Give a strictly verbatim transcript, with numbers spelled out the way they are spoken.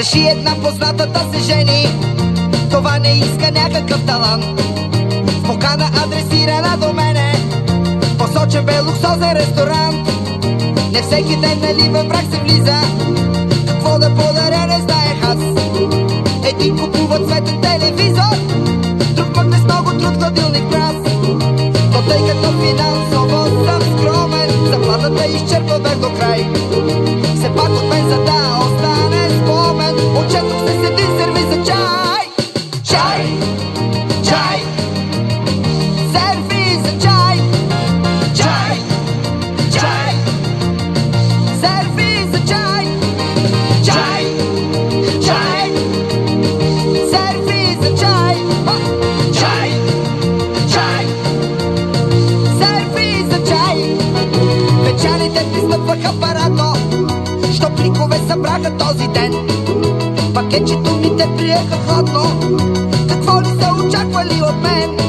Реши една позната да се жени, това не иска някакъв талант. В покана адресирана до мене, посочен бе луксозен ресторант. Не всеки ден нали във брак се влиза, какво да подаря не знаех аз. Един купува цветен телевизор, друг пък без много труд хладилник праз. Но тъй като финансово съм скромен, заплатата изчерпва бях до край. Все пак от мен за да остане спомен, отчетох се с един сервиз за чай. Чай, чай, сервиз за чай. Чай, чай, сервиз за чай. Чай, чай, сервиз за чай. Чай, чай, сервиз за чай. Печалите пристъпваха парадно, що пликове събраха този ден. Пакетчето ми те приеха хладно, какво ли са очаквали от мен?